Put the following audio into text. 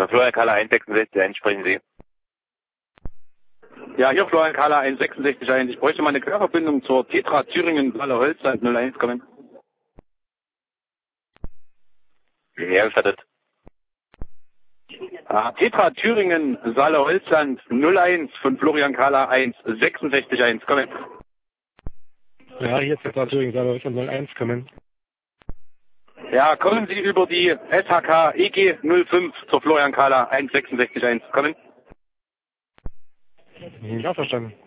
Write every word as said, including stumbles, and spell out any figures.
Äh, Florian Kahler eins sechsundsechzig eins, sprechen Sie. Ja, hier Florian Kahler eins sechsundsechzig eins. Ich bräuchte mal eine Querverbindung zur Tetra Thüringen Saale Holzland null eins kommen. Ja, gestattet. Ah, Tetra Thüringen Saale Holzland null eins von Florian Kahler eins sechsundsechzig eins kommen. Ja, hier ist Tetra Thüringen Saale Holzland null eins kommen. Ja, kommen Sie über die S H K E G null fünf zur Florian Kahler eins sechsundsechzig eins kommen. Ja, verstanden.